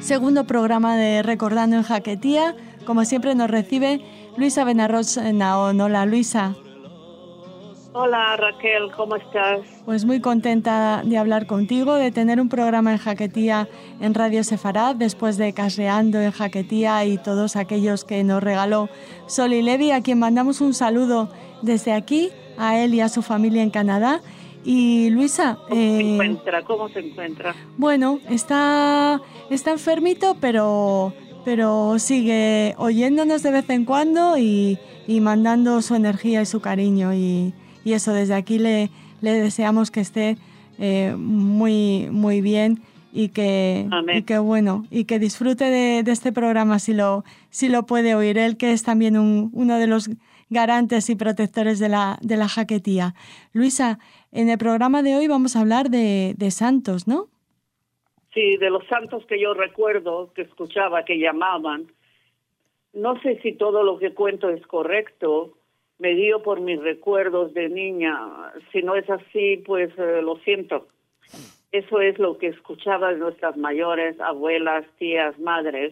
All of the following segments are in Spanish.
segundo programa de Recordando en Jaquetía. Como siempre nos recibe Luisa Benarroz Naón. Hola, Luisa. Hola, Raquel, ¿cómo estás? Pues muy contenta de hablar contigo, de tener un programa en Jaquetía en Radio Sefarad, después de Casreando en Jaquetía y todos aquellos que nos regaló Sol y Levi, a quien mandamos un saludo desde aquí, a él y a su familia en Canadá. Y Luisa... ¿Cómo se encuentra? Bueno, está enfermito, pero sigue oyéndonos de vez en cuando y mandando su energía y su cariño. Y eso, desde aquí le deseamos que esté muy, muy bien y que bueno, y que disfrute de este programa si lo puede oír. Él, que es también uno de los garantes y protectores de la Jaquetía. Luisa, en el programa de hoy vamos a hablar de santos, ¿no? Sí, de los santos que yo recuerdo, que escuchaba, que llamaban. No sé si todo lo que cuento es correcto, me guío por mis recuerdos de niña. Si no es así, pues lo siento. Eso es lo que escuchaba de nuestras mayores, abuelas, tías, madres.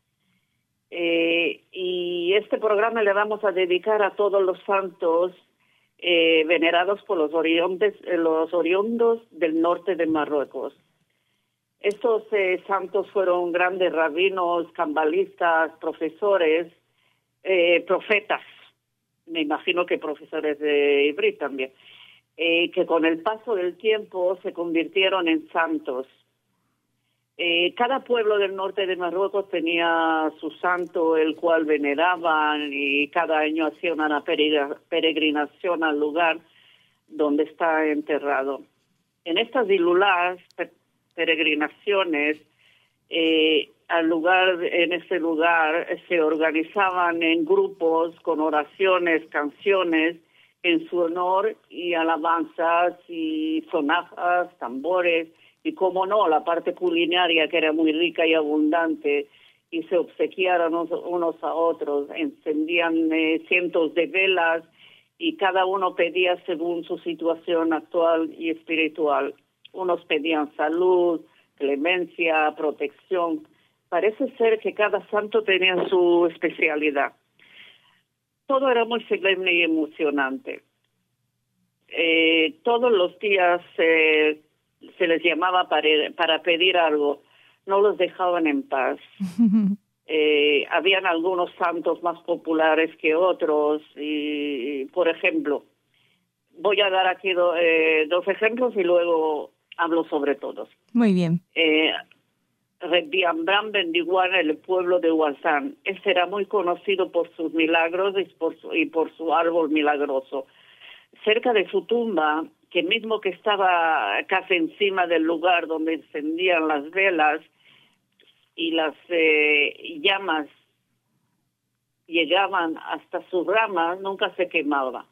Y este programa le vamos a dedicar a todos los santos venerados por los oriundos del norte de Marruecos. Estos santos fueron grandes rabinos, cambalistas, profesores, profetas, me imagino que profesores de Ibrí también, que con el paso del tiempo se convirtieron en santos. Cada pueblo del norte de Marruecos tenía su santo, el cual veneraban, y cada año hacían una peregrinación al lugar donde está enterrado. En estas peregrinaciones, en ese lugar se organizaban en grupos con oraciones, canciones en su honor y alabanzas y sonajas, tambores y, como no, la parte culinaria, que era muy rica y abundante, y se obsequiaron unos a otros, encendían cientos de velas y cada uno pedía según su situación actual y espiritual. Unos pedían salud, clemencia, protección. Parece ser que cada santo tenía su especialidad. Todo era muy solemne y emocionante. Todos los días se les llamaba para pedir algo. No los dejaban en paz. Habían algunos santos más populares que otros. Y, por ejemplo, voy a dar aquí dos ejemplos y luego hablo sobre todos. Muy bien. Rebbiambran Bendiguan, el pueblo de Ouazzane. Este era muy conocido por sus milagros y por su árbol milagroso. Cerca de su tumba, que mismo que estaba casi encima del lugar donde encendían las velas y las llamas llegaban hasta sus ramas, nunca se quemaba.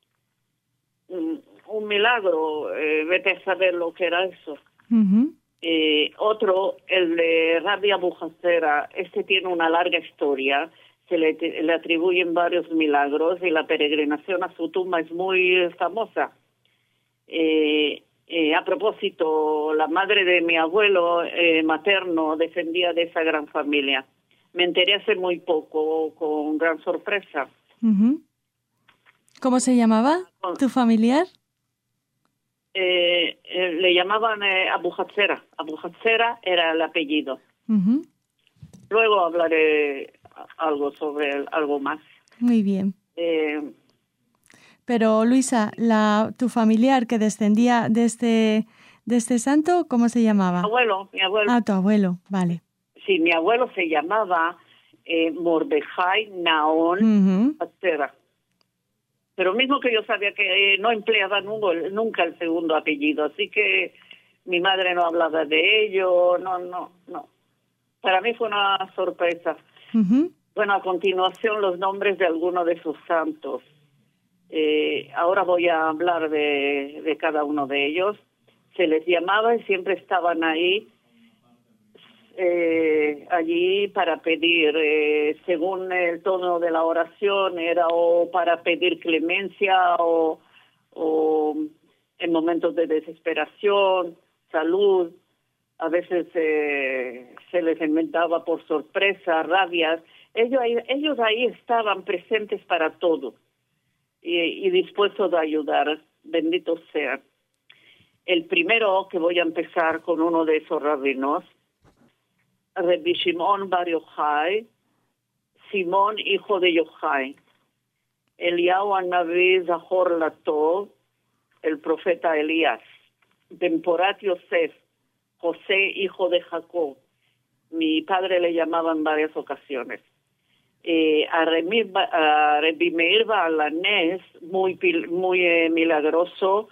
Un milagro, vete a saber lo que era eso. Uh-huh. Otro, el de Rabbi Abu Hassera, este tiene una larga historia, se le atribuyen varios milagros y la peregrinación a su tumba es muy famosa. A propósito, la madre de mi abuelo materno descendía de esa gran familia. Me enteré hace muy poco, con gran sorpresa. Uh-huh. ¿Cómo se llamaba tu familiar? Le llamaban Abu Hassera. Abu Hassera era el apellido. Uh-huh. Luego hablaré algo más. Muy bien. Pero Luisa, tu familiar que descendía de este santo, ¿cómo se llamaba? Mi abuelo. Ah, tu abuelo, vale. Sí, mi abuelo se llamaba Mordejai Naón Hassera. Pero mismo que yo sabía que no empleaba nunca el segundo apellido, así que mi madre no hablaba de ello, no. Para mí fue una sorpresa. Uh-huh. Bueno, a continuación los nombres de algunos de sus santos. Ahora voy a hablar de cada uno de ellos. Se les llamaba y siempre estaban allí para pedir, según el tono de la oración, era o para pedir clemencia o en momentos de desesperación, salud. A veces se les inventaba por sorpresa, rabias. Ellos ahí estaban presentes para todo y dispuestos a ayudar. Bendito sea. El primero que voy a empezar con uno de esos rabinos, Rabbi Shimon Bar Yochai, Simón, hijo de Yochai, Eliyahu Hanaví Zahor Latov, el profeta Elías, Temporat Yosef, José, hijo de Jacob. Mi padre le llamaba en varias ocasiones. A Rabbi Meir Baalanés, muy milagroso.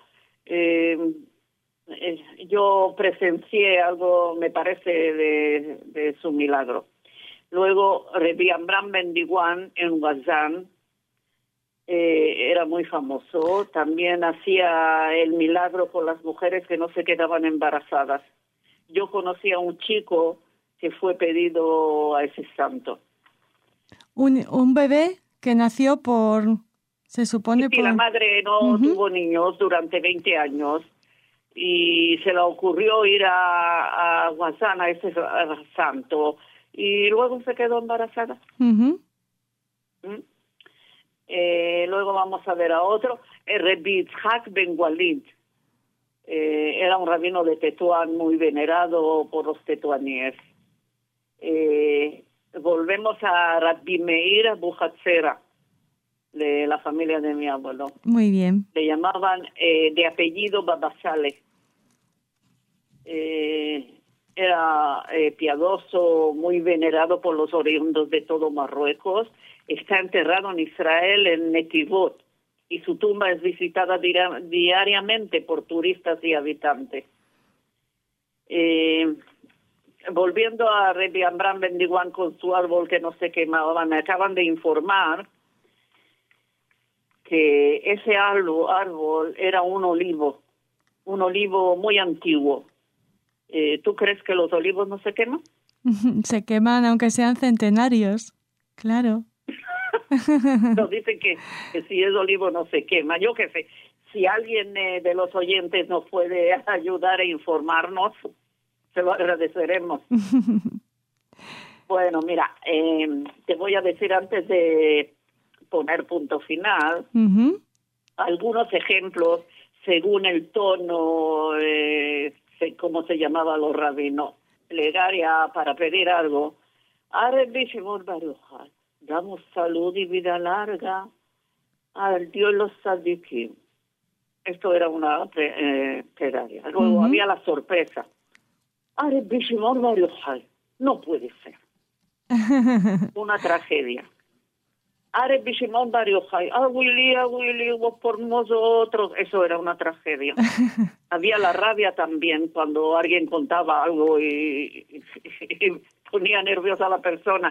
Yo presencié algo, me parece, de su milagro. Luego, Rabbi Amram Ben Diwan en Gazán, era muy famoso. También hacía el milagro con las mujeres que no se quedaban embarazadas. Yo conocí a un chico que fue pedido a ese santo. Un bebé que nació se supone la madre no tuvo niños durante 20 años y se le ocurrió ir a Guasán, a ese santo, y luego se quedó embarazada. Luego vamos a ver a otro, Rabbi Yitzhak Ben Walid. Era un rabino de Tetuán muy venerado por los tetuaníes. Volvemos a Rabbi Meir Abu Hatzera, de la familia de mi abuelo. Muy bien. Le llamaban de apellido Babasale. Era piadoso, muy venerado por los oriundos de todo Marruecos. Está enterrado en Israel, en Netivot, y su tumba es visitada diariamente por turistas y habitantes. Volviendo a Rabbi Amram Ben Diwan con su árbol que no se quemaba, me acaban de informar que ese árbol era un olivo muy antiguo. ¿Tú crees que los olivos no se queman? Se queman aunque sean centenarios, claro. Nos dicen que si es olivo no se quema. Yo qué sé, si alguien de los oyentes nos puede ayudar a informarnos, se lo agradeceremos. Bueno, mira, te voy a decir antes de poner punto final, algunos ejemplos según el tono, cómo se llamaba los rabinos. Plegaria para pedir algo. Damos salud y vida larga al Dios los tzadikim. Esto era una plegaria. Luego había la sorpresa. No puede ser. Una tragedia. Willy, vos por nosotros. Eso era una tragedia. Había la rabia también cuando alguien contaba algo y ponía nerviosa a la persona.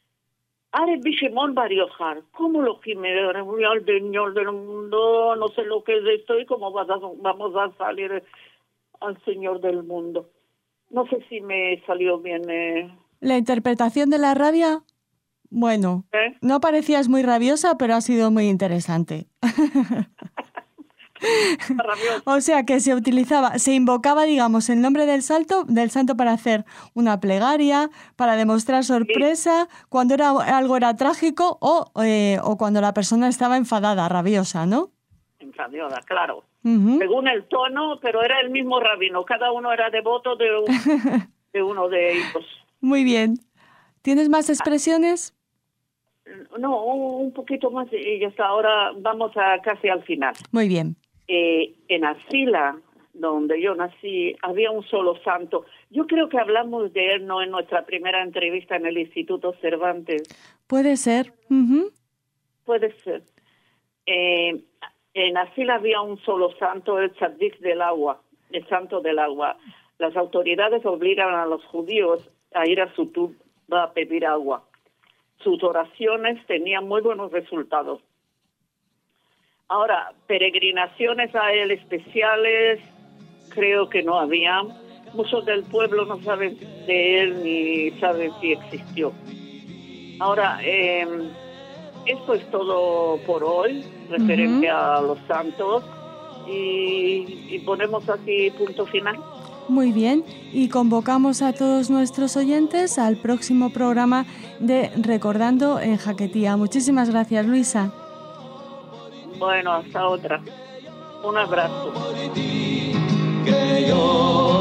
¿Cómo lo gime? Al Señor del mundo, no sé lo que es esto y cómo vamos a salir al Señor del mundo. No sé si me salió bien. La interpretación de la rabia, bueno, no parecías muy rabiosa, pero ha sido muy interesante. O sea que se invocaba, digamos, el nombre del santo para hacer una plegaria, para demostrar sorpresa, cuando algo era trágico o cuando la persona estaba enfadada, rabiosa, ¿no? Enfadada, claro. Según el tono, pero era el mismo rabino. Cada uno era devoto de uno de ellos. Muy bien. ¿Tienes más expresiones? No, un poquito más y ya está. Ahora vamos casi al final. Muy bien. En Arcila, donde yo nací, había un solo santo. Yo creo que hablamos de él, ¿no?, en nuestra primera entrevista en el Instituto Cervantes. Puede ser. Puede ser. En Arcila había un solo santo, el Tzadik del agua, el santo del agua. Las autoridades obligan a los judíos a ir a su tumba a pedir agua. Sus oraciones tenían muy buenos resultados. Ahora, peregrinaciones a él especiales, creo que no había. Muchos del pueblo no saben de él ni saben si existió. Ahora, esto es todo por hoy, referente a los santos, y ponemos aquí punto final. Muy bien, y convocamos a todos nuestros oyentes al próximo programa de Recordando en Jaquetía. Muchísimas gracias, Luisa. Bueno, hasta otra. Un abrazo.